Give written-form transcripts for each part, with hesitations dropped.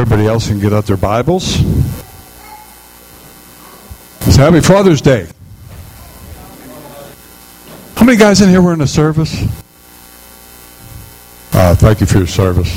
everybody else can get out their Bibles. It's Happy Father's Day. How many guys in here were in the service? Thank you for your service.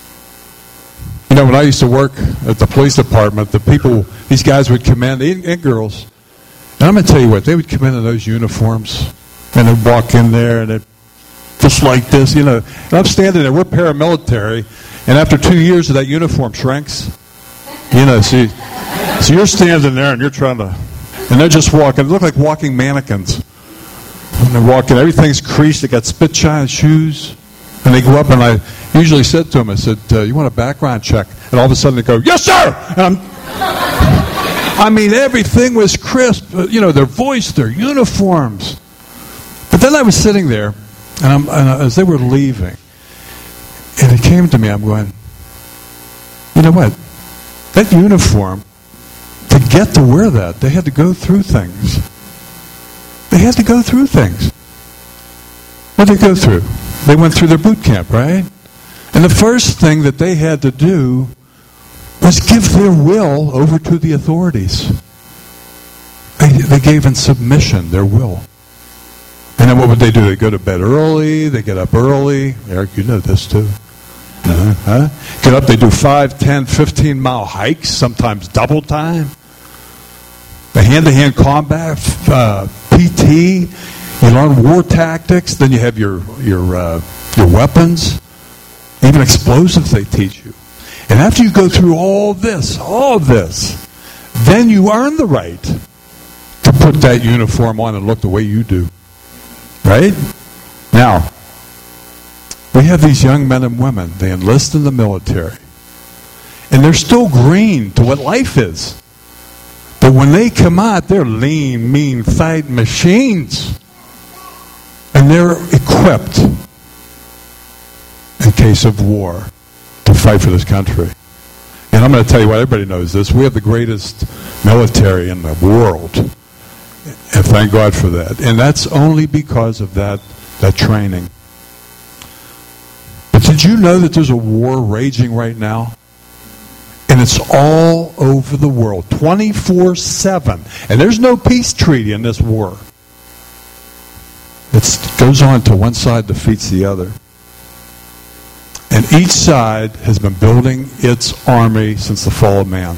You know, when I used to work at the police department, these guys would come in, and girls, and I'm going to tell you what, they would come in those uniforms, and they'd walk in there, and they'd just like this, you know. And I'm standing there, we're paramilitary, and after 2 years of that uniform shrinks. You know, so you're standing there, and you're trying to, and they're just walking, they look like walking mannequins. And they're walking, everything's creased, they got spit shine shoes. And they go up, and I usually said to them, I said, you want a background check? And all of a sudden they go, yes, sir! And I mean, everything was crisp. You know, their voice, their uniforms. But then I was sitting there, and as they were leaving, and it came to me, I'm going, you know what? That uniform, to get to wear that, they had to go through things. They had to go through things. What did they go through? They went through their boot camp, right? And the first thing that they had to do was give their will over to the authorities. They gave in submission their will. And then what would they do? They go to bed early. They get up early. Eric, you know this too. Get up, they do 5, 10, 15-mile hikes, sometimes double time. The hand-to-hand combat, PT, you learn war tactics, then you have your weapons, even explosives they teach you. And after you go through all this, then you earn the right to put that uniform on and look the way you do. Right? Now, we have these young men and women, they enlist in the military. And they're still green to what life is. But when they come out, they're lean, mean, fighting machines. And they're equipped, in case of war, to fight for this country. And I'm going to tell you what, everybody knows this. We have the greatest military in the world. And thank God for that. And that's only because of that training. But did you know that there's a war raging right now? And it's all over the world, 24/7. And there's no peace treaty in this war. It goes on till one side defeats the other. And each side has been building its army since the fall of man.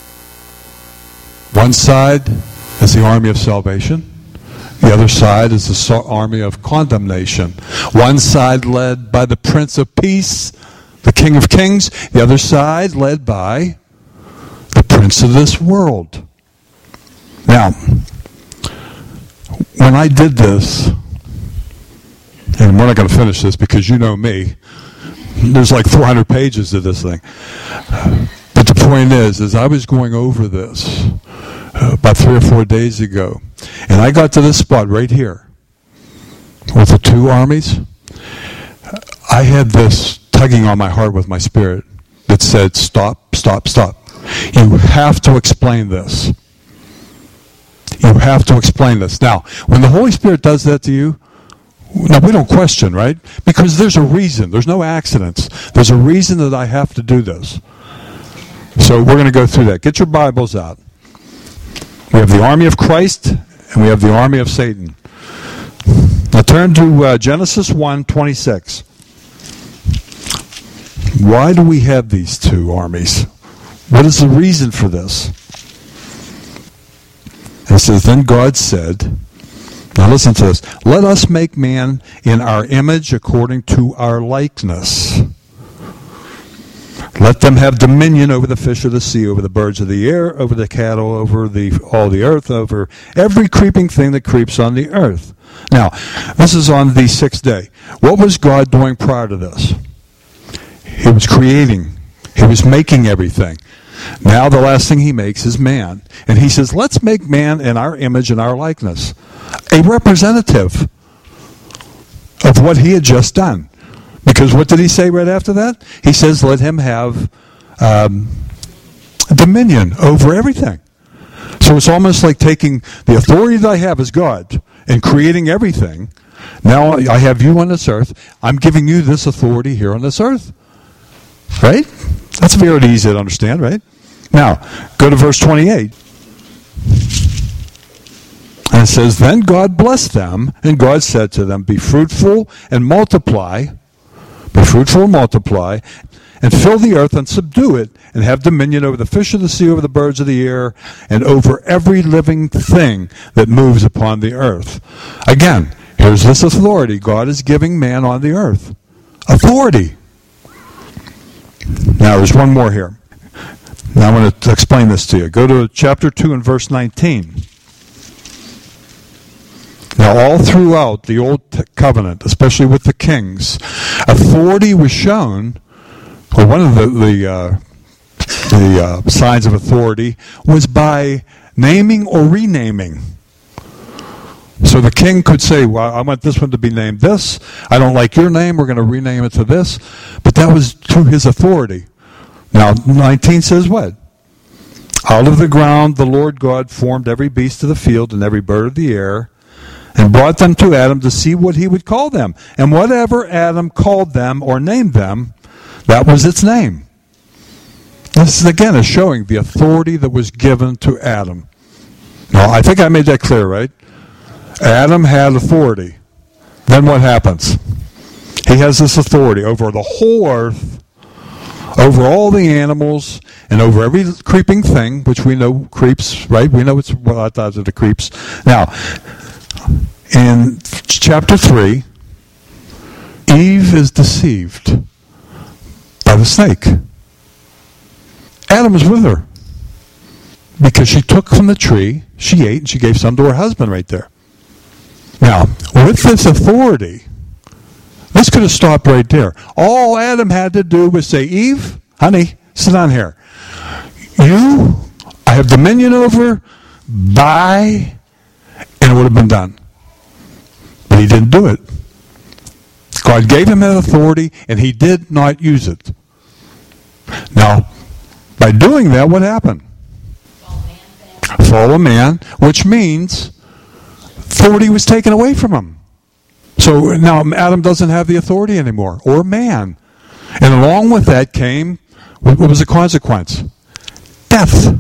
One side is the army of salvation. The other side is the army of condemnation. One side led by the Prince of Peace, the King of Kings. The other side led by the Prince of this world. Now, when I did this, and we're not going to finish this because you know me, there's like 400 pages to this thing. But the point is I was going over this about 3 or 4 days ago, and I got to this spot right here with the two armies. I had this tugging on my heart with my spirit that said, stop, stop, stop. You have to explain this. You have to explain this. Now, when the Holy Spirit does that to you, now we don't question, right? Because there's a reason. There's no accidents. There's a reason that I have to do this. So we're going to go through that. Get your Bibles out. We have the army of Christ and we have the army of Satan. Now turn to Genesis 1:26. Why do we have these two armies? What is the reason for this? It says, then God said, now listen to this, let us make man in our image according to our likeness. Let them have dominion over the fish of the sea, over the birds of the air, over the cattle, over all the earth, over every creeping thing that creeps on the earth. Now, this is on the sixth day. What was God doing prior to this? He was creating. He was making everything. Now the last thing he makes is man. And he says, let's make man in our image and our likeness. A representative of what he had just done. Because what did he say right after that? He says, let him have dominion over everything. So it's almost like taking the authority that I have as God and creating everything. Now I have you on this earth. I'm giving you this authority here on this earth. Right? That's very easy to understand, right? Now, go to verse 28. And it says, Then God blessed them, and God said to them, Be fruitful and multiply. Be fruitful and multiply, and fill the earth and subdue it, and have dominion over the fish of the sea, over the birds of the air, and over every living thing that moves upon the earth. Again, here's this authority God is giving man on the earth. Authority. Now, there's one more here. Now, I want to explain this to you. Go to chapter 2 and verse 19. Now, all throughout the Old Covenant, especially with the kings, authority was shown, or one of the signs of authority was by naming or renaming. So the king could say, well, I want this one to be named this. I don't like your name. We're going to rename it to this. But that was through his authority. Now, 19 says what? Out of the ground the Lord God formed every beast of the field and every bird of the air, and brought them to Adam to see what he would call them. And whatever Adam called them or named them, that was its name. This is, again, is showing the authority that was given to Adam. Now, I think I made that clear, right? Adam had authority. Then what happens? He has this authority over the whole earth, over all the animals, and over every creeping thing, which we know creeps, right? We know it's what I thought of the creeps. Now, in chapter 3, Eve is deceived by the snake. Adam is with her because she took from the tree, she ate, and she gave some to her husband right there. Now, with this authority, this could have stopped right there. All Adam had to do was say, Eve, honey, sit down here. You, I have dominion over, and it would have been done. But he didn't do it. God gave him that authority, and he did not use it. Now, by doing that, what happened? Fall of man, which means authority was taken away from him. So now Adam doesn't have the authority anymore, or man. And along with that came, what was the consequence? Death.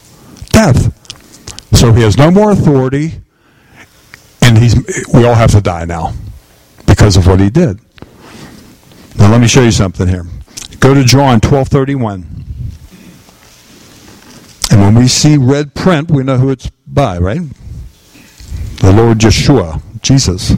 Death. So he has no more authority, and we all have to die now because of what he did. Now let me show you something here. Go to John 12:31. And when we see red print, we know who it's by, right? The Lord Yeshua, Jesus.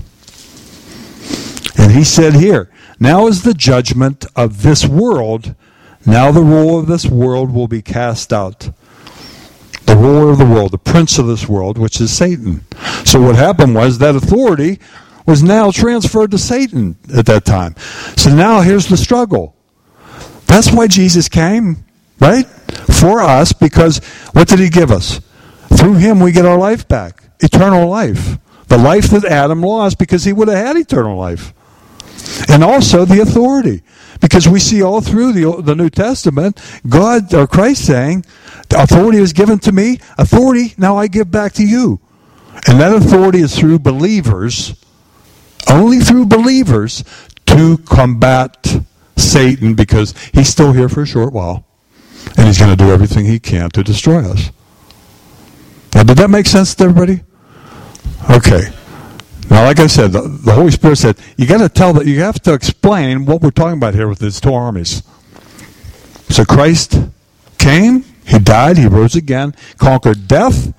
And he said here, Now is the judgment of this world. Now the ruler of this world will be cast out. The ruler of the world, the prince of this world, which is Satan. So what happened was that authority was now transferred to Satan at that time. So now here's the struggle. That's why Jesus came, right? For us, because what did he give us? Through him we get our life back. Eternal life. The life that Adam lost because he would have had eternal life. And also the authority. Because we see all through the New Testament, God or Christ saying, the authority was given to me, authority now I give back to you. And that authority is through believers, only through believers, to combat Satan, because he's still here for a short while. And he's going to do everything he can to destroy us. Now, did that make sense to everybody? Okay. Now, like I said, the Holy Spirit said, you have to explain what we're talking about here with these two armies. So Christ came, he died, he rose again, conquered death,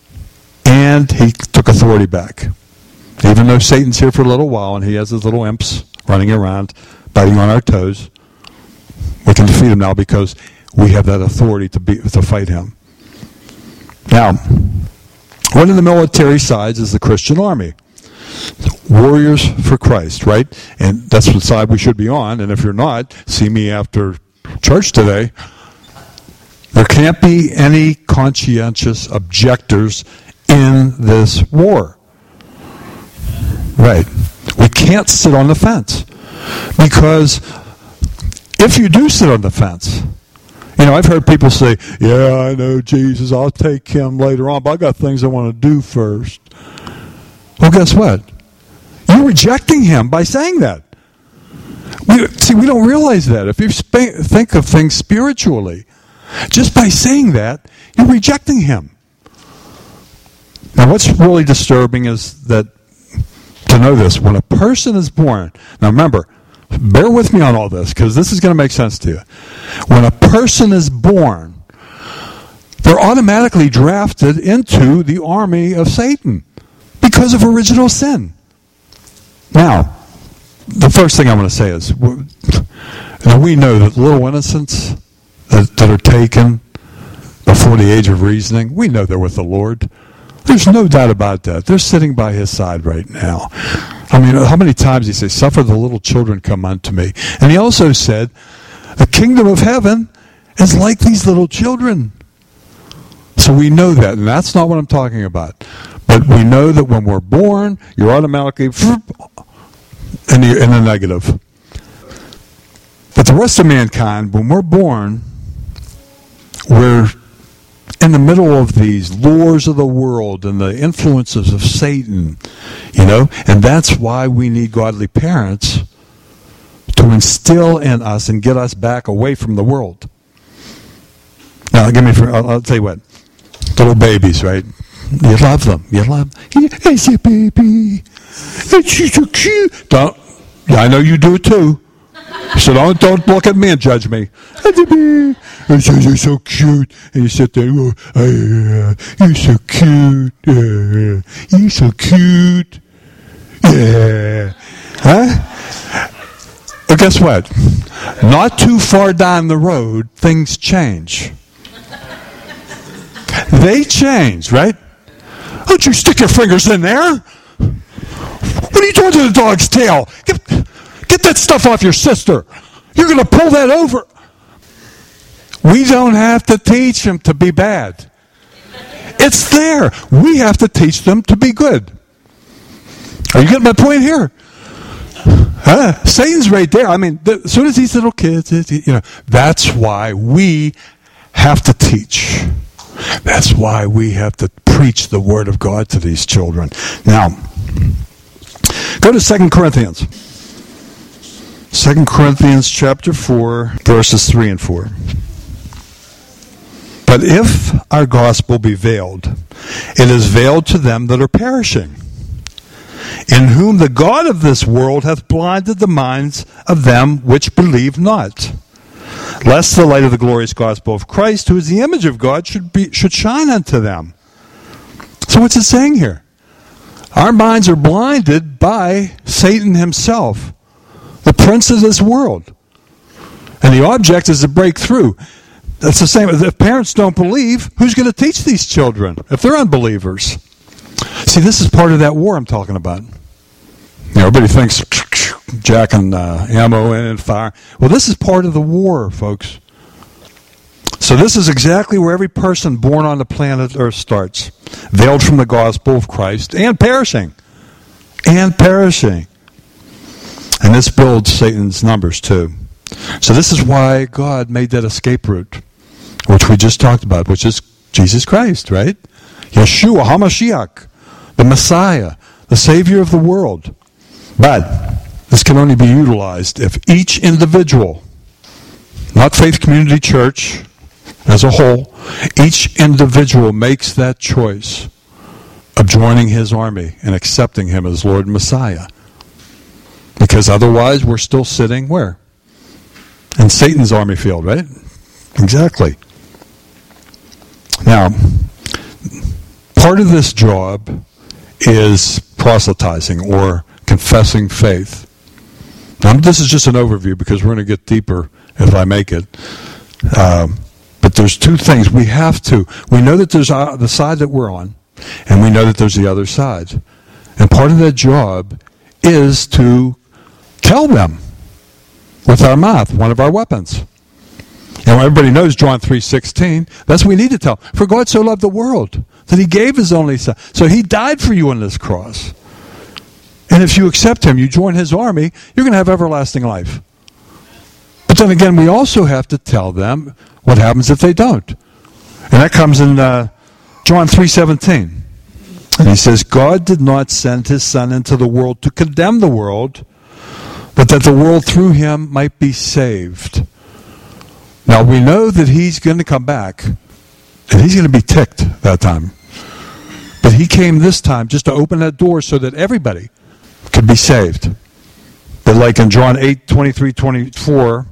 and he took authority back. Even though Satan's here for a little while and he has his little imps running around, biting on our toes, we can defeat him now because we have that authority to fight him. Now, one of the military sides is the Christian army. Warriors for Christ, right? And that's the side we should be on. And if you're not, see me after church today. There can't be any conscientious objectors in this war. Right. We can't sit on the fence. Because if you do sit on the fence, I've heard people say, yeah, I know Jesus, I'll take him later on, but I got things I want to do first. Well, guess what? You're rejecting him by saying that. See, we don't realize that. If you think of things spiritually, just by saying that, you're rejecting him. Now, what's really disturbing is that, to know this, when a person is born, now remember, bear with me on all this, because this is going to make sense to you. When a person is born, they're automatically drafted into the army of Satan because of original sin. Now, the first thing I want to say is, we know that little innocents that are taken before the age of reasoning, we know they're with the Lord. There's no doubt about that. They're sitting by his side right now. I mean, how many times he says, suffer the little children come unto me. And he also said, the kingdom of heaven is like these little children. So we know that, and that's not what I'm talking about. But we know that when we're born, you're automatically in the negative. But the rest of mankind, when we're born, we're in the middle of these lures of the world and the influences of Satan, and that's why we need godly parents to instill in us and get us back away from the world. Now, I'll tell you what, little babies, right? You love them. It's a baby. It's so cute. I know you do it too. So don't look at me and judge me. You're so cute. And you sit there, you're so cute. You're so cute. Yeah. Huh? But guess what? Not too far down the road, things change. They change, right? Don't you stick your fingers in there. What are you doing to the dog's tail? Get that stuff off your sister. You're going to pull that over. We don't have to teach them to be bad. It's there. We have to teach them to be good. Are you getting my point here? Satan's right there. I mean, as soon as these little kids, that's why we have to teach. That's why we have to preach the Word of God to these children. Now, go to 2 Corinthians. 2 Corinthians chapter 4, verses 3 and 4. But if our gospel be veiled, it is veiled to them that are perishing, in whom the God of this world hath blinded the minds of them which believe not, lest the light of the glorious gospel of Christ, who is the image of God, should shine unto them. So what's it saying here? Our minds are blinded by Satan himself, the prince of this world. And the object is to break through. That's the same. If parents don't believe, who's going to teach these children if they're unbelievers? See, this is part of that war I'm talking about. Everybody thinks jacking ammo in and fire. Well, this is part of the war, folks. So this is exactly where every person born on the planet Earth starts. Veiled from the gospel of Christ and perishing. And perishing. And this builds Satan's numbers too. So this is why God made that escape route, which we just talked about, which is Jesus Christ, right? Yeshua HaMashiach, the Messiah, the Savior of the world. But this can only be utilized if each individual, not Faith Community Church as a whole, each individual makes that choice of joining his army and accepting him as Lord and Messiah. Because otherwise we're still sitting where? In Satan's army field, right? Exactly. Now, part of this job is proselytizing or confessing faith. Now, this is just an overview because we're going to get deeper if I make it. But there's two things. We know that there's the side that we're on, and we know that there's the other side. And part of that job is to tell them with our mouth, one of our weapons. And everybody knows John 3:16. That's what we need to tell. For God so loved the world that he gave his only son. So he died for you on this cross. And if you accept him, you join his army, you're going to have everlasting life. But then again, we also have to tell them what happens if they don't. And that comes in John 3:17. And he says, God did not send his son into the world to condemn the world, but that the world through him might be saved. Now we know that he's going to come back, and he's going to be ticked that time. But he came this time just to open that door so that everybody could be saved. But like in John 8:23-24,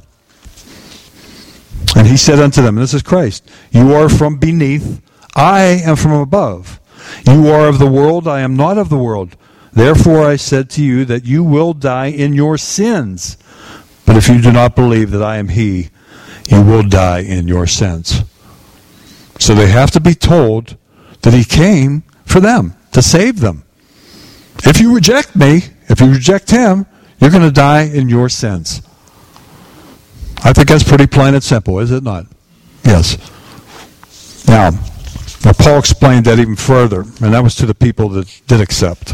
and he said unto them, and this is Christ, you are from beneath, I am from above. You are of the world, I am not of the world. Therefore I said to you that you will die in your sins. But if you do not believe that I am he, you will die in your sins. So they have to be told that he came for them, to save them. If you reject me, if you reject him, you're going to die in your sins. I think that's pretty plain and simple, is it not? Yes. Now Paul explained that even further, and that was to the people that did accept.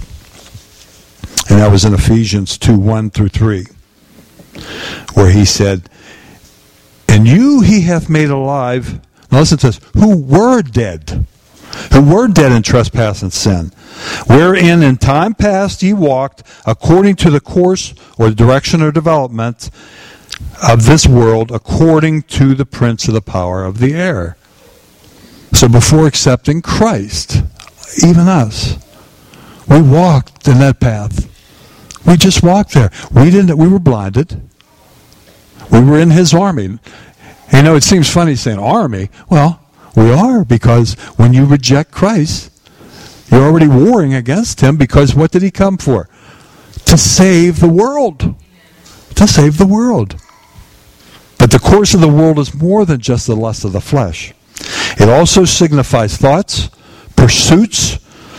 And that was in Ephesians 2:1-3, where he said, and you he hath made alive, now listen to this, who were dead in trespass and sin, wherein in time past ye walked according to the course or the direction or development of this world, according to the prince of the power of the air. So before accepting Christ, even us, we walked in that path. We just walked there. We were blinded. We were in his army. You know, it seems funny saying army. Well, we are, because when you reject Christ, you're already warring against him, because what did he come for? To save the world. To save the world. But the course of the world is more than just the lust of the flesh. It also signifies thoughts, pursuits,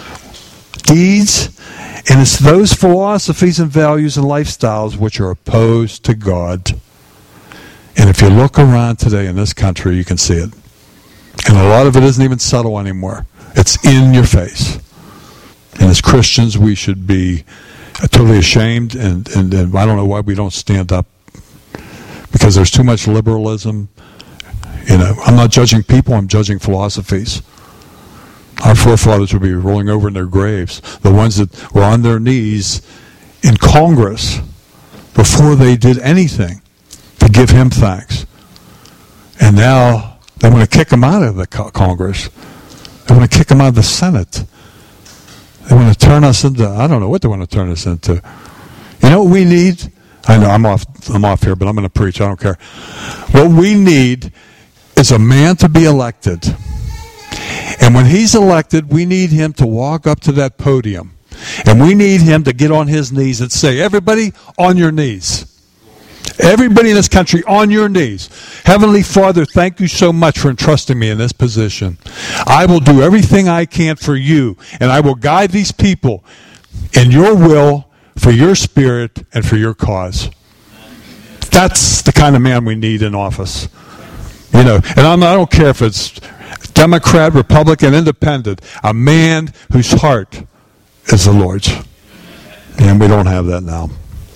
deeds, and it's those philosophies and values and lifestyles which are opposed to God. And if you look around today in this country, you can see it. And a lot of it isn't even subtle anymore. It's in your face. And as Christians, we should be totally ashamed, and I don't know why we don't stand up, because there's too much liberalism. You know, I'm not judging people, I'm judging philosophies. Our forefathers would be rolling over in their graves. The ones that were on their knees in Congress before they did anything to give him thanks. And now they want to kick him out of the Congress. They want to kick him out of the Senate. They want to turn us into, I don't know what they want to turn us into. You know what we need? I know I'm off here, but I'm going to preach. I don't care. What we need is a man to be elected. And when he's elected, we need him to walk up to that podium. And we need him to get on his knees and say, everybody on your knees. Everybody in this country on your knees. Heavenly Father, thank you so much for entrusting me in this position. I will do everything I can for you, and I will guide these people in your will, for your spirit, and for your cause. That's the kind of man we need in office. You know, and I don't care if it's Democrat, Republican, Independent, a man whose heart is the Lord's. And we don't have that now.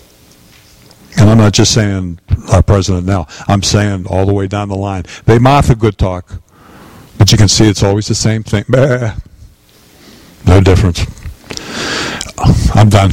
And I'm not just saying our president now. I'm saying all the way down the line. They mock the good talk, but you can see it's always the same thing. Bah. No difference. I'm done.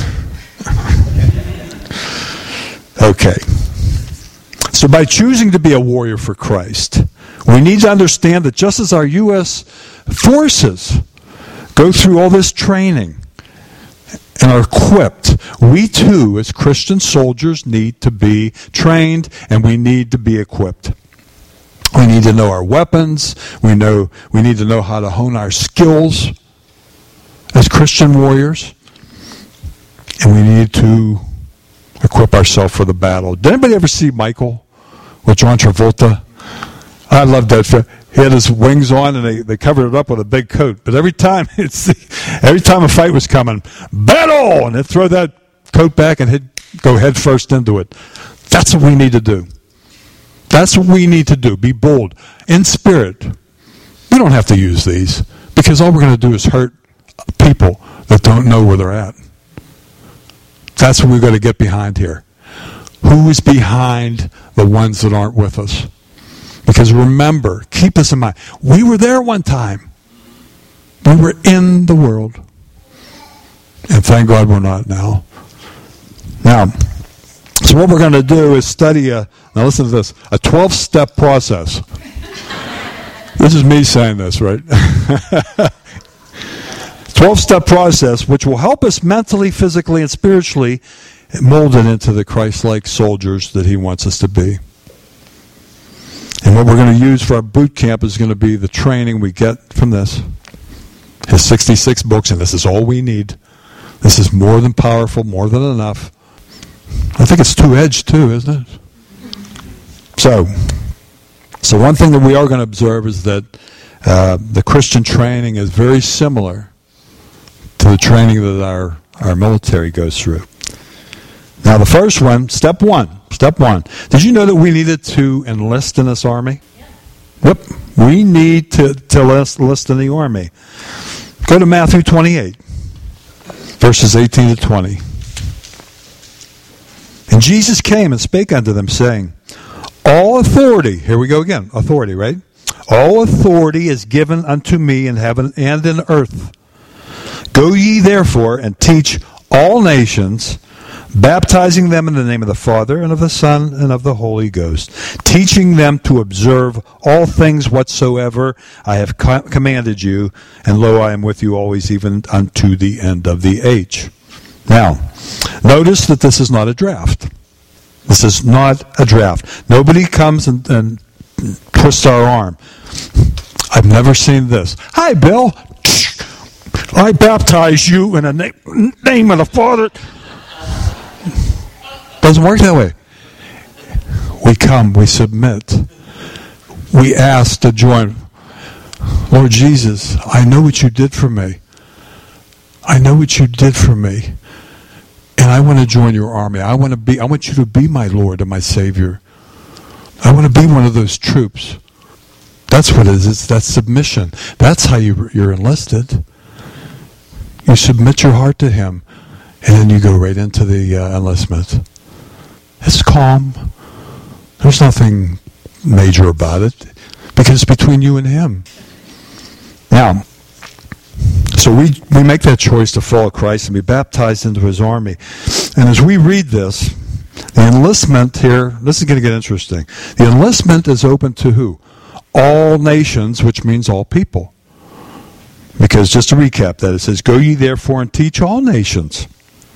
Okay. So by choosing to be a warrior for Christ, we need to understand that just as our U.S. forces go through all this training and are equipped, we too, as Christian soldiers, need to be trained, and we need to be equipped. We need to know our weapons. We need to know how to hone our skills as Christian warriors. And we need to equip ourselves for the battle. Did anybody ever see Michael with John Travolta? I loved that film. He had his wings on, and they covered it up with a big coat. But every time a fight was coming, battle, and they'd throw that coat back and he'd go head first into it. That's what we need to do. That's what we need to do. Be bold in spirit. We don't have to use these, because all we're going to do is hurt people that don't know where they're at. That's what we've got to get behind here. Who is behind the ones that aren't with us? Because remember, keep this in mind, we were there one time. We were in the world. And thank God we're not now. Now, So what we're going to do is study now listen to this, a 12-step process. This is me saying this, right? 12-step process which will help us mentally, physically, and spiritually mold it into the Christ-like soldiers that he wants us to be. And what we're going to use for our boot camp is going to be the training we get from this. His 66 books, and this is all we need. This is more than powerful, more than enough. I think it's two-edged too, isn't it? So one thing that we are going to observe is that the Christian training is very similar to the training that our military goes through. Now the first one, step one. Did you know that we needed to enlist in this army? Yep. We need to enlist in the army. Go to Matthew 28, verses 18 to 20. And Jesus came and spake unto them, saying, all authority, here we go again, authority, right? All authority is given unto me in heaven and in earth. Go ye therefore and teach all nations, baptizing them in the name of the Father and of the Son and of the Holy Ghost, teaching them to observe all things whatsoever I have commanded you, and lo, I am with you always, even unto the end of the age. Now, notice that this is not a draft. This is not a draft. Nobody comes and twists our arm. I've never seen this. Hi, Bill. I baptize you in the name of the Father. Doesn't work that way. We come, we submit. We ask to join. Lord Jesus, I know what you did for me. I know what you did for me. And I want to join your army. I want you to be my Lord and my Savior. I want to be one of those troops. That's what it is. It's that submission. That's how you're enlisted. You submit your heart to him, and then you go right into the enlistment. It's calm. There's nothing major about it, because it's between you and him. Now, so we make that choice to follow Christ and be baptized into his army. And as we read this, the enlistment here, this is going to get interesting. The enlistment is open to who? All nations, which means all people. Because just to recap that, it says, go ye therefore and teach all nations.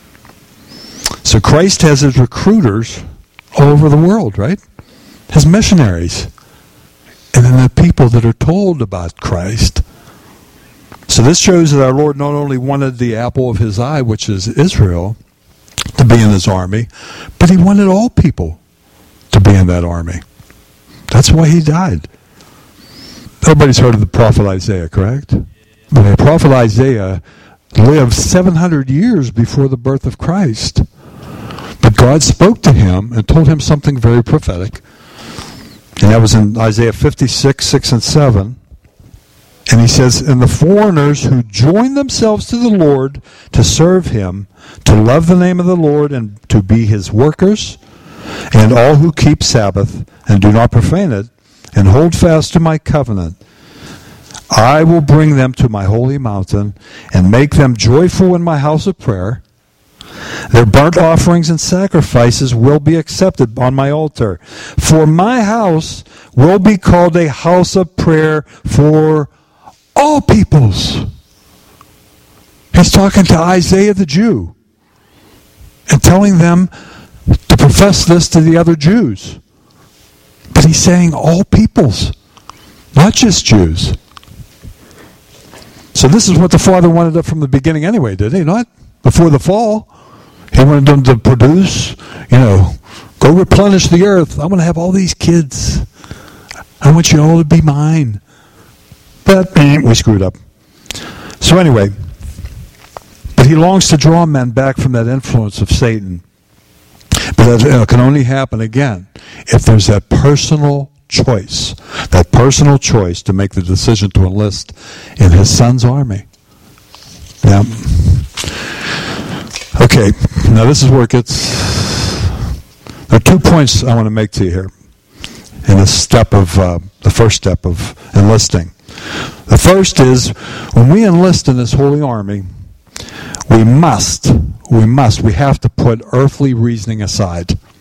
So Christ has his recruiters all over the world, right? His missionaries. And then the people that are told about Christ. So this shows that our Lord not only wanted the apple of his eye, which is Israel, to be in his army, but he wanted all people to be in that army. That's why he died. Everybody's heard of the prophet Isaiah, correct? But the prophet Isaiah lived 700 years before the birth of Christ. But God spoke to him and told him something very prophetic. And that was in Isaiah 56, 6 and 7. And he says, and the foreigners who join themselves to the Lord to serve him, to love the name of the Lord and to be his workers, and all who keep Sabbath and do not profane it, and hold fast to my covenant, I will bring them to my holy mountain and make them joyful in my house of prayer. Their burnt offerings and sacrifices will be accepted on my altar. For my house will be called a house of prayer for all peoples. He's talking to Isaiah the Jew and telling them to profess this to the other Jews. But he's saying all peoples, not just Jews. So this is what the Father wanted from the beginning anyway, did he not? Before the fall, he wanted them to produce, go replenish the earth. I want to have all these kids. I want you all to be mine. But we screwed up. So anyway, but he longs to draw men back from that influence of Satan. But that can only happen, again, if there's that personal choice to make the decision to enlist in his son's army. Now, okay, now this is where it gets... There are 2 points I want to make to you here in this step of, the first step of enlisting. The first is, when we enlist in this holy army, we have to put earthly reasoning aside.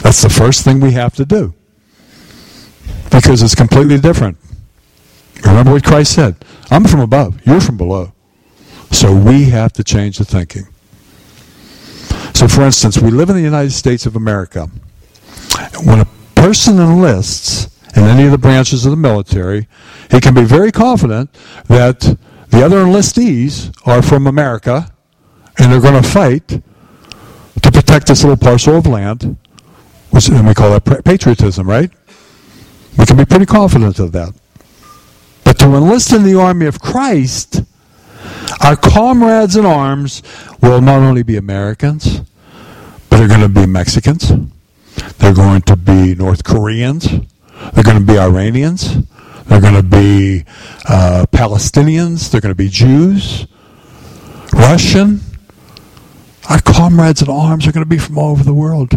That's the first thing we have to do. Because it's completely different. Remember what Christ said. I'm from above. You're from below. So we have to change the thinking. So for instance, we live in the United States of America. When a person enlists in any of the branches of the military, he can be very confident that the other enlistees are from America and they're going to fight to protect this little parcel of land, and we call that patriotism, right? We can be pretty confident of that. But to enlist in the army of Christ, our comrades in arms will not only be Americans, but they're going to be Mexicans, they're going to be North Koreans, they're going to be Iranians, they're going to be Palestinians, they're going to be Jews, Russian. Our comrades in arms are going to be from all over the world.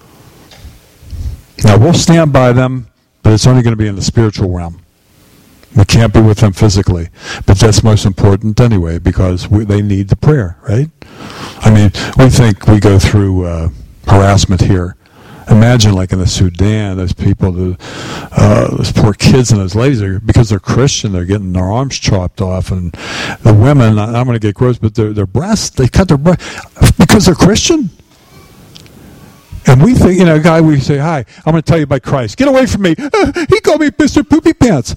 Now, we'll stand by them, but it's only going to be in the spiritual realm. We can't be with them physically. But that's most important anyway, because they need the prayer, right? I mean, we think we go through harassment here. Imagine, like in the Sudan, those people, those poor kids and those ladies, because they're Christian, they're getting their arms chopped off. And the women, I'm going to get gross, but their breasts, they cut their breasts because they're Christian. And we think, a guy, we say, hi, I'm going to tell you about Christ. Get away from me. He called me Mr. Poopy Pants.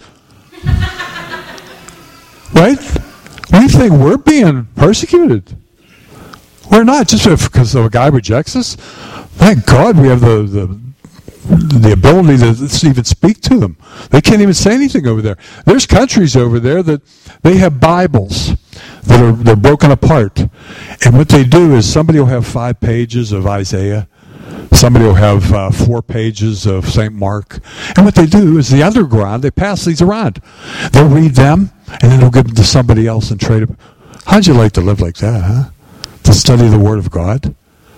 Right? We think we're being persecuted. We're not, just because a guy rejects us. Thank God we have the ability to even speak to them. They can't even say anything over there. There's countries over there that they have Bibles they're broken apart. And what they do is somebody will have 5 pages of Isaiah. Somebody will have 4 pages of St. Mark. And what they do is the underground, they pass these around. They'll read them, and then they'll give them to somebody else and trade them. How'd you like to live like that, huh? To study the Word of God?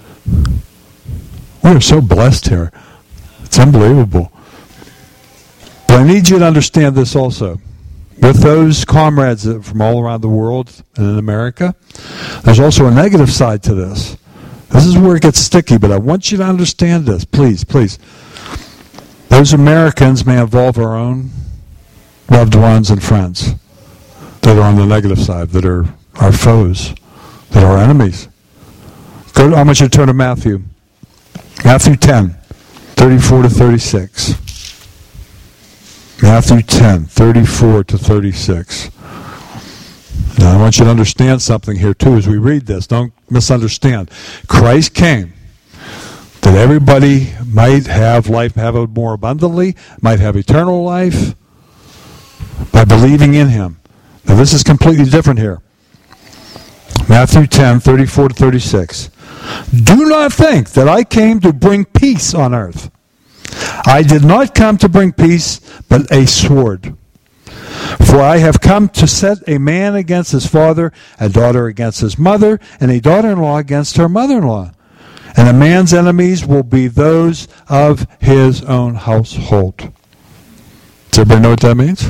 We are so blessed here. It's unbelievable. But I need you to understand this also. With those comrades from all around the world and in America, there's also a negative side to this. This is where it gets sticky, but I want you to understand this. Please, please. Those Americans may involve our own loved ones and friends that are on the negative side, that are our foes, that are our enemies. I want you to turn to Matthew. Matthew 10, 34 to 36. Matthew 10, 34 to 36. Now, I want you to understand something here, too, as we read this. Don't misunderstand. Christ came that everybody might have life, have it more abundantly, might have eternal life by believing in Him. Now, this is completely different here. Matthew 10, 34 to 36. Do not think that I came to bring peace on earth. I did not come to bring peace, but a sword. For I have come to set a man against his father, a daughter against his mother, and a daughter-in-law against her mother-in-law. And a man's enemies will be those of his own household. Does everybody know what that means?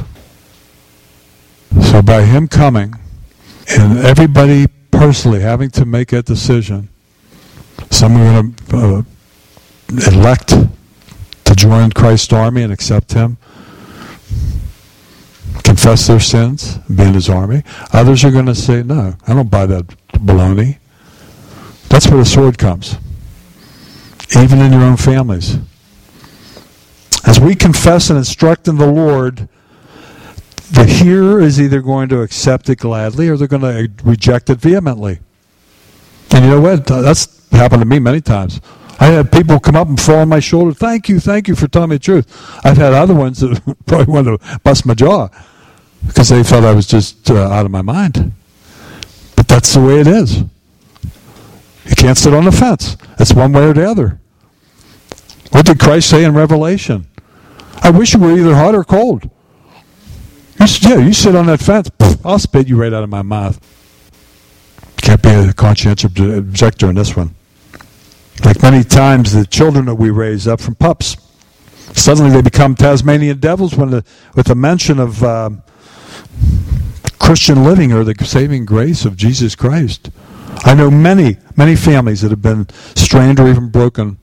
So by him coming, and everybody personally having to make a decision, some are going to elect to join Christ's army and accept Him, confess their sins, be in His army. Others are going to say, no, I don't buy that baloney. That's where the sword comes. Even in your own families. As we confess and instruct in the Lord, the hearer is either going to accept it gladly or they're going to reject it vehemently. And you know what? That's happened to me many times. I had people come up and fall on my shoulder. Thank you for telling me the truth. I've had other ones that probably wanted to bust my jaw because they felt I was just out of my mind. But that's the way it is. You can't sit on the fence. It's one way or the other. What did Christ say in Revelation? I wish you were either hot or cold. You sit on that fence, I'll spit you right out of my mouth. Can't be a conscientious objector in this one. Like many times, the children that we raise up from pups, suddenly they become Tasmanian devils with the mention of Christian living or the saving grace of Jesus Christ. I know many, many families that have been strained or even broken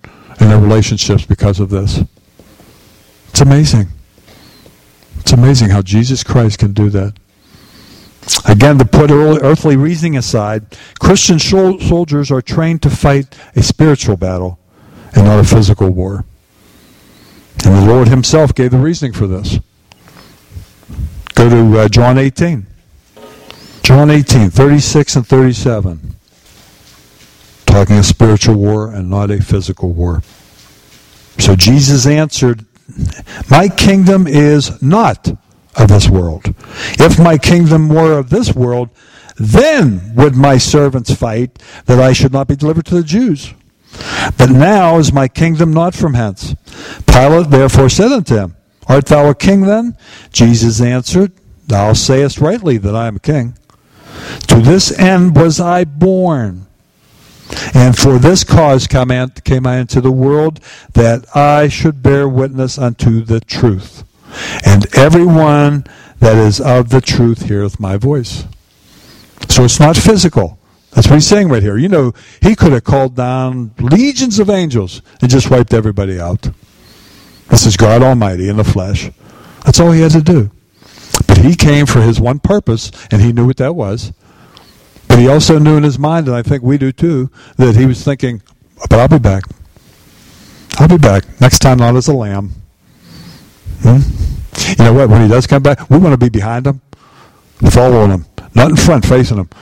in their relationships because of this. It's amazing. It's amazing how Jesus Christ can do that. Again, to put earthly reasoning aside, Christian soldiers are trained to fight a spiritual battle and not a physical war. And the Lord himself gave the reasoning for this. Go to John 18. John 18, 36 and 37. Talking a spiritual war and not a physical war. So Jesus answered, "My kingdom is not of this world. If my kingdom were of this world, then would my servants fight, that I should not be delivered to the Jews. But now is my kingdom not from hence." Pilate therefore said unto him, "Art thou a king then?" Jesus answered, "Thou sayest rightly that I am a king. To this end was I born, and for this cause came I into the world, that I should bear witness unto the truth. And everyone that is of the truth heareth my voice." So it's not physical. That's what he's saying right here. You know, he could have called down legions of angels and just wiped everybody out. This is God Almighty in the flesh. That's all he had to do. But he came for his one purpose, and he knew what that was. But he also knew in his mind, and I think we do too, that he was thinking, but I'll be back. I'll be back. Next time not as a lamb. You know what? When he does come back, we want to be behind him, following him. Not in front, facing him.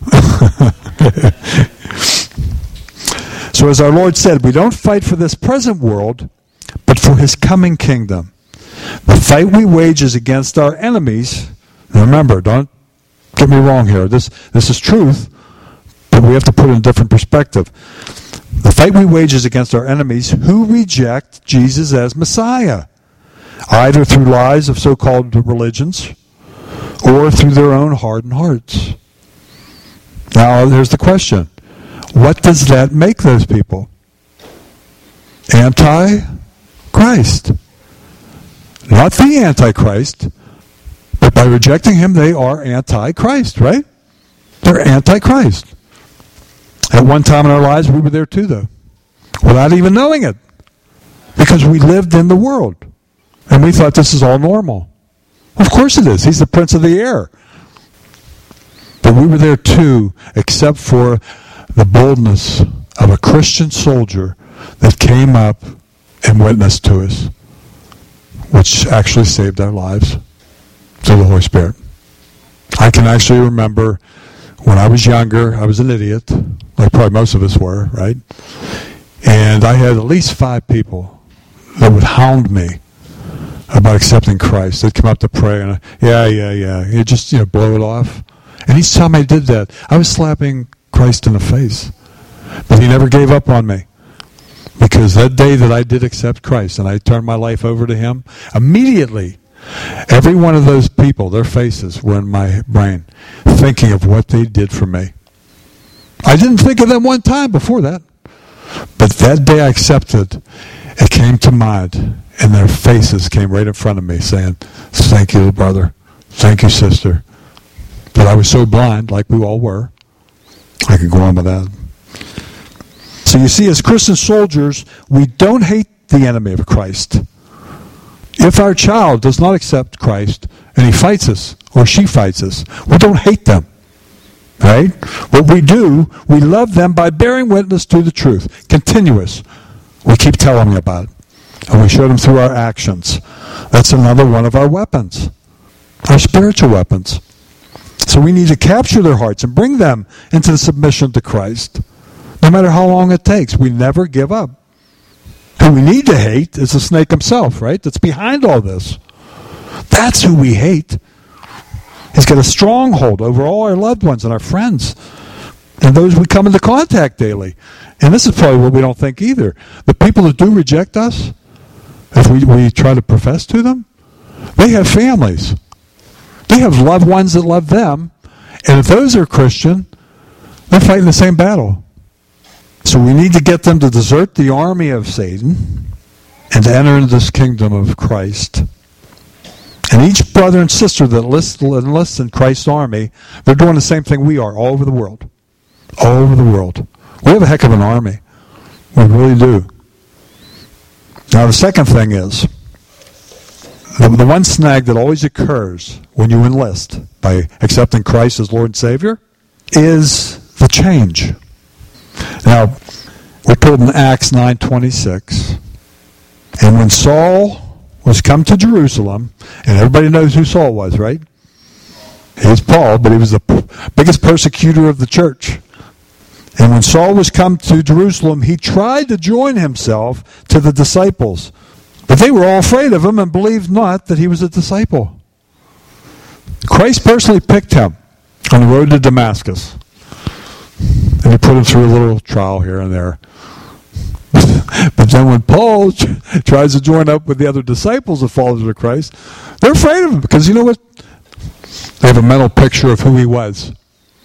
So as our Lord said, we don't fight for this present world, but for his coming kingdom. The fight we wage is against our enemies. Now remember, don't get me wrong here. This is truth, but we have to put it in a different perspective. The fight we wage is against our enemies who reject Jesus as Messiah, either through lies of so-called religions or through their own hardened hearts. Now, here's the question. What does that make those people? Anti-Christ. Not the Antichrist, but by rejecting him, they are anti-Christ, right? They're anti-Christ. At one time in our lives, we were there too, though, without even knowing it, because we lived in the world, and we thought this is all normal. Of course it is. He's the prince of the air. But we were there too, except for the boldness of a Christian soldier that came up and witnessed to us, which actually saved our lives through the Holy Spirit. I can actually remember when I was younger, I was an idiot, like probably most of us were, right? And I had at least 5 people that would hound me about accepting Christ. They'd come up to pray and you just blow it off. And each time I did that, I was slapping Christ in the face. But he never gave up on me. Because that day that I did accept Christ and I turned my life over to him, immediately, every one of those people, their faces were in my brain, thinking of what they did for me. I didn't think of them one time before that. But that day I accepted, it came to mind, and their faces came right in front of me saying, "Thank you, brother. Thank you, sister." But I was so blind, like we all were. I could go on with that. So you see, as Christian soldiers, we don't hate the enemy of Christ. If our child does not accept Christ, and he fights us, or she fights us, we don't hate them. Right? What we do, we love them by bearing witness to the truth. Continuous. We keep telling them about it. And we show them through our actions. That's another one of our weapons. Our spiritual weapons. So we need to capture their hearts and bring them into the submission to Christ. No matter how long it takes, we never give up. Who we need to hate is the snake himself, right? That's behind all this. That's who we hate. He's got a stronghold over all our loved ones and our friends and those we come into contact daily. And this is probably what we don't think either. The people that do reject us, if we try to profess to them, they have families. They have loved ones that love them. And if those are Christian, they're fighting the same battle. So we need to get them to desert the army of Satan and to enter into this kingdom of Christ. And each brother and sister that enlists in Christ's army, they're doing the same thing we are all over the world. All over the world. We have a heck of an army. We really do. Now the second thing is, the one snag that always occurs when you enlist by accepting Christ as Lord and Savior is the change. Now, we're told in Acts 9:26, and when Saul was come to Jerusalem, and everybody knows who Saul was, right? He was Paul, but he was the biggest persecutor of the church. And when Saul was come to Jerusalem, he tried to join himself to the disciples. But they were all afraid of him and believed not that he was a disciple. Christ personally picked him on the road to Damascus. And he put him through a little trial here and there. But then when Paul tries to join up with the other disciples that followers of Christ, they're afraid of him because you know what? They have a mental picture of who he was.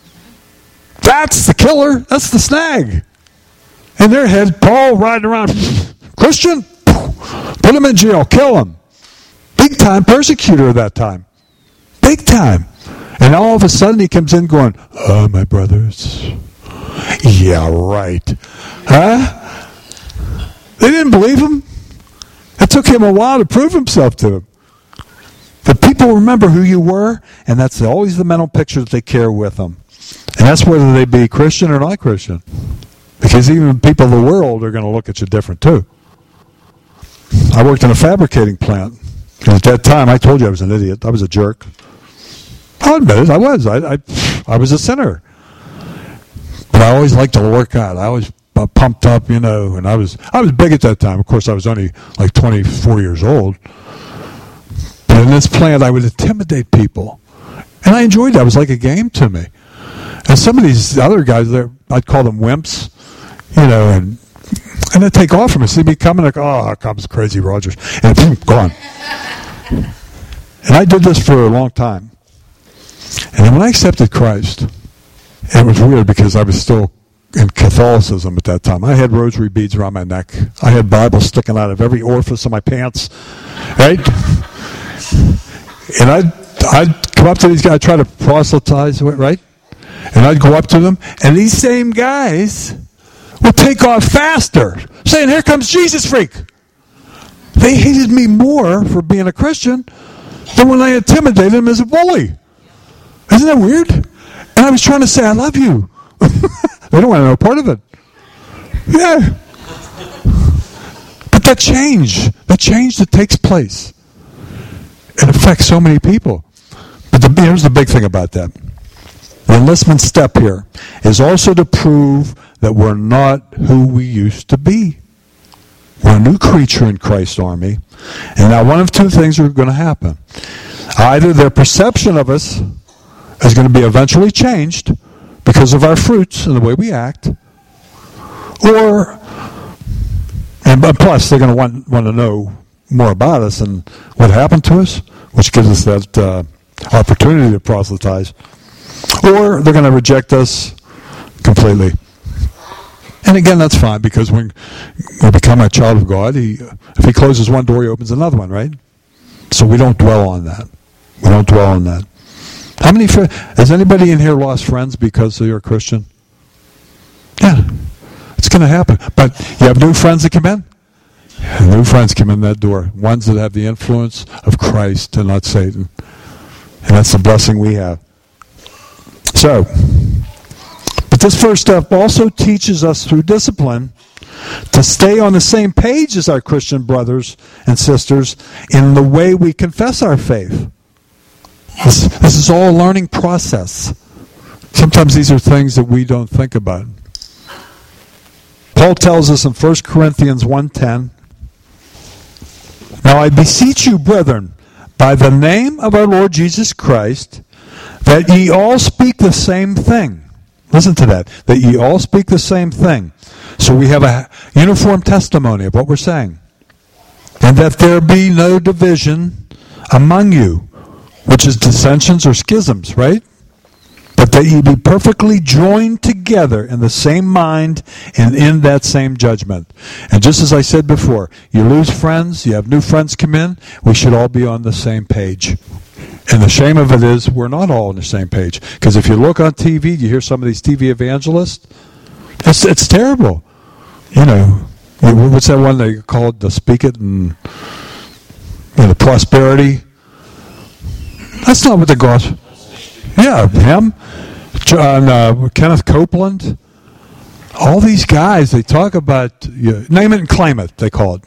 That's the killer. That's the snag. In their head, Paul riding around, Christian, put him in jail, kill him. Big time persecutor at that time. Big time. And all of a sudden he comes in going, oh, my brothers. Yeah, right. Huh? They didn't believe him. It took him a while to prove himself to them. But people remember who you were, and that's always the mental picture that they carry with them. And that's whether they be Christian or not Christian. Because even people of the world are going to look at you different too. I worked in a fabricating plant. And at that time, I told you I was an idiot. I was a jerk. I'll admit it, I was. I was a sinner. But I always liked to work out. I always pumped up, and I was big at that time. Of course, I was only like 24 years old. But in this plant, I would intimidate people. And I enjoyed that. It was like a game to me. And some of these other guys, I'd call them wimps, and they'd take off from me. See me coming, like, oh, here comes Crazy Rogers. And boom, gone. And I did this for a long time. And then when I accepted Christ, it was weird because I was still in Catholicism at that time. I had rosary beads around my neck. I had Bibles sticking out of every orifice of my pants. Right? And I'd come up to these guys, try to proselytize, right? And I'd go up to them, and these same guys would take off faster, saying, here comes Jesus freak. They hated me more for being a Christian than when I intimidated them as a bully. Isn't that weird? And I was trying to say, I love you. They don't want to know part of it. Yeah. But that change that takes place, it affects so many people. But here's the big thing about that. The enlistment step here is also to prove that we're not who we used to be. We're a new creature in Christ's army. And now one of two things are going to happen. Either their perception of us is going to be eventually changed because of our fruits and the way we act. But plus they're going to want to know more about us and what happened to us, which gives us that opportunity to proselytize. Or they're going to reject us completely. And again, that's fine, because when we become a child of God, if he closes one door, he opens another one, right? So we don't dwell on that. We don't dwell on that. Has anybody in here lost friends because you're a Christian? Yeah, it's going to happen. But you have new friends that come in? Yeah, new friends come in that door. Ones that have the influence of Christ and not Satan. And that's the blessing we have. So, but this first step also teaches us through discipline to stay on the same page as our Christian brothers and sisters in the way we confess our faith. This is all a learning process. Sometimes these are things that we don't think about. Paul tells us in 1 Corinthians 1:10, now I beseech you, brethren, by the name of our Lord Jesus Christ, that ye all speak the same thing. Listen to that. That ye all speak the same thing. So we have a uniform testimony of what we're saying. And that there be no division among you, which is dissensions or schisms, right? But that ye be perfectly joined together in the same mind and in that same judgment. And just as I said before, you lose friends, you have new friends come in, we should all be on the same page. And the shame of it is we're not all on the same page. Because if you look on TV, you hear some of these TV evangelists, it's terrible. What's that one they called? The Speak It and the Prosperity. That's not what the gospel. Yeah, him, John, Kenneth Copeland. All these guys, they talk about name it and claim it. They call it.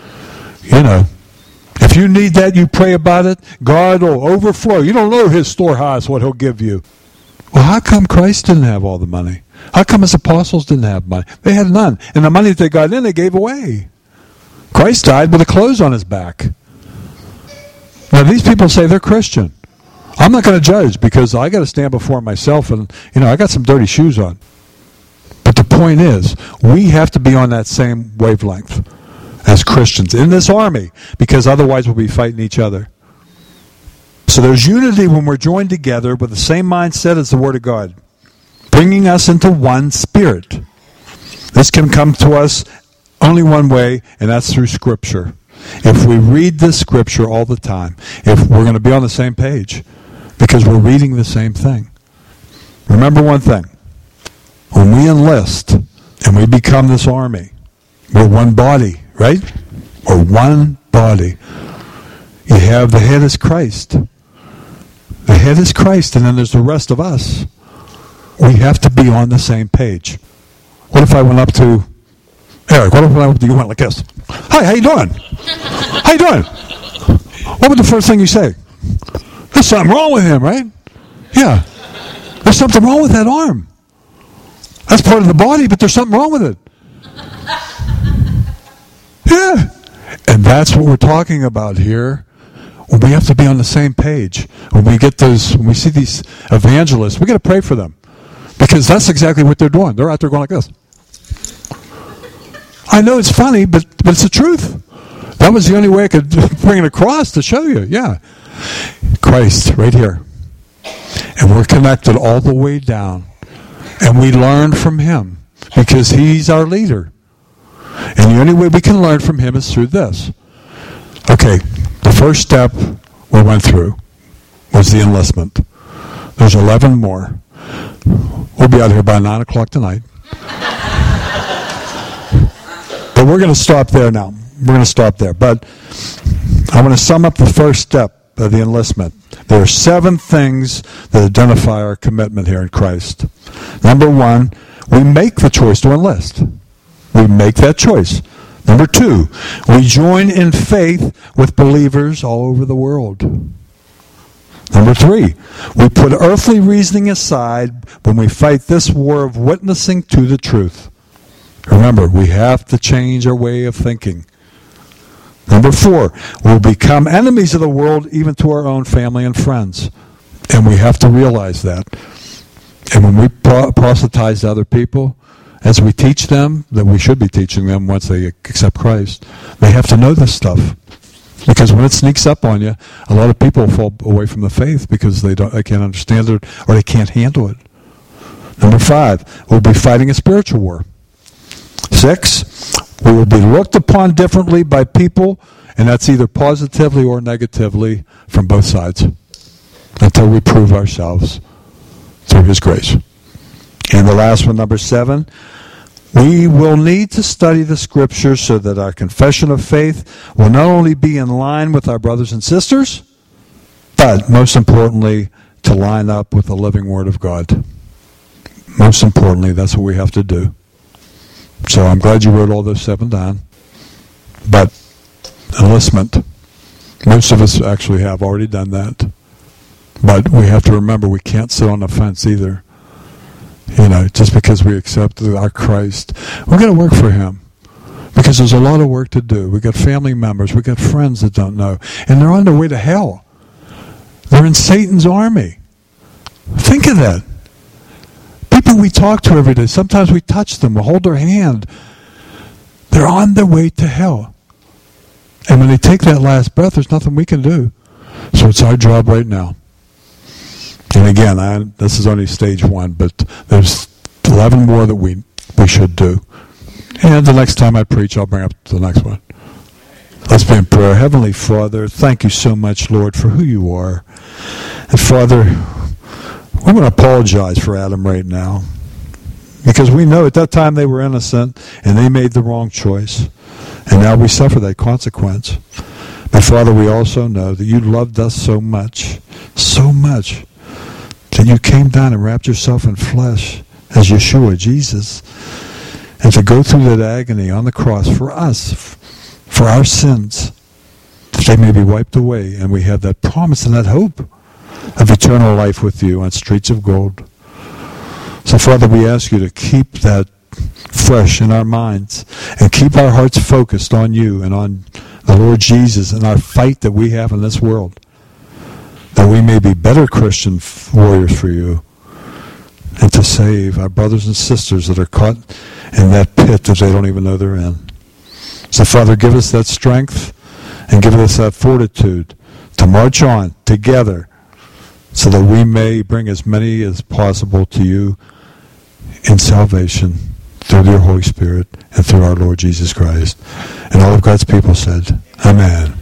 If you need that, you pray about it. God will overflow. You don't know His storehouse, what He'll give you. Well, how come Christ didn't have all the money? How come His apostles didn't have money? They had none. And the money that they got in, they gave away. Christ died with the clothes on His back. Now, these people say they're Christian. I'm not going to judge because I got to stand before myself and, I got some dirty shoes on. But the point is, we have to be on that same wavelength as Christians in this army, because otherwise we'll be fighting each other. So there's unity when we're joined together with the same mindset as the Word of God, bringing us into one spirit. This can come to us only one way, and that's through Scripture. If we read this Scripture all the time, if we're going to be on the same page, because we're reading the same thing. Remember one thing. When we enlist and we become this army, we're one body, right? We're one body. You have the head is Christ. The head is Christ, and then there's the rest of us. We have to be on the same page. What if I went up to Eric? What if I went up to you went like this? Hi, how you doing? How you doing? What would the first thing you say? There's something wrong with him, right? Yeah. There's something wrong with that arm. That's part of the body, but there's something wrong with it. Yeah. And that's what we're talking about here. We have to be on the same page. When we see these evangelists, we got to pray for them. Because that's exactly what they're doing. They're out there going like this. I know it's funny, but it's the truth. That was the only way I could bring it across to show you. Yeah. Christ, right here. And we're connected all the way down. And we learn from Him because He's our leader. And the only way we can learn from Him is through this. Okay, the first step we went through was the enlistment. There's 11 more. We'll be out here by 9 o'clock tonight. But we're going to stop there now. We're going to stop there. But I want to sum up the first step of the enlistment. There are 7 things that identify our commitment here in Christ. Number 1, we make the choice to enlist. We make that choice. Number 2, we join in faith with believers all over the world. Number 3, we put earthly reasoning aside when we fight this war of witnessing to the truth. Remember, we have to change our way of thinking. Number 4, we'll become enemies of the world even to our own family and friends. And we have to realize that. And when we proselytize to other people, as we teach them, that we should be teaching them once they accept Christ, they have to know this stuff. Because when it sneaks up on you, a lot of people fall away from the faith because they can't understand it or they can't handle it. Number 5, we'll be fighting a spiritual war. 6, we will be looked upon differently by people, and that's either positively or negatively from both sides, until we prove ourselves through His grace. And the last one, number 7, we will need to study the Scriptures so that our confession of faith will not only be in line with our brothers and sisters, but most importantly, to line up with the living Word of God. Most importantly, that's what we have to do. So I'm glad you wrote all those 7 down. But enlistment, most of us actually have already done that. But we have to remember we can't sit on the fence either. Just because we accept our Christ, we're going to work for Him. Because there's a lot of work to do. We've got family members, we've got friends that don't know. And they're on their way to hell. They're in Satan's army. Think of that. People we talk to every day, sometimes we touch them, we hold their hand. They're on their way to hell. And when they take that last breath, there's nothing we can do. So it's our job right now. And again, this is only stage 1, but there's 11 more that we should do. And the next time I preach, I'll bring up the next one. Let's be in prayer. Heavenly Father, thank you so much, Lord, for who you are. And Father, we want to apologize for Adam right now. Because we know at that time they were innocent and they made the wrong choice. And now we suffer that consequence. But Father, we also know that you loved us so much, that you came down and wrapped yourself in flesh as Yeshua, Jesus, and to go through that agony on the cross for us, for our sins, that they may be wiped away. And we have that promise and that hope of eternal life with you on streets of gold. So, Father, we ask you to keep that fresh in our minds and keep our hearts focused on you and on the Lord Jesus and our fight that we have in this world, that we may be better Christian warriors for you and to save our brothers and sisters that are caught in that pit that they don't even know they're in. So, Father, give us that strength and give us that fortitude to march on together so that we may bring as many as possible to you in salvation through your Holy Spirit and through our Lord Jesus Christ. And all of God's people said, Amen.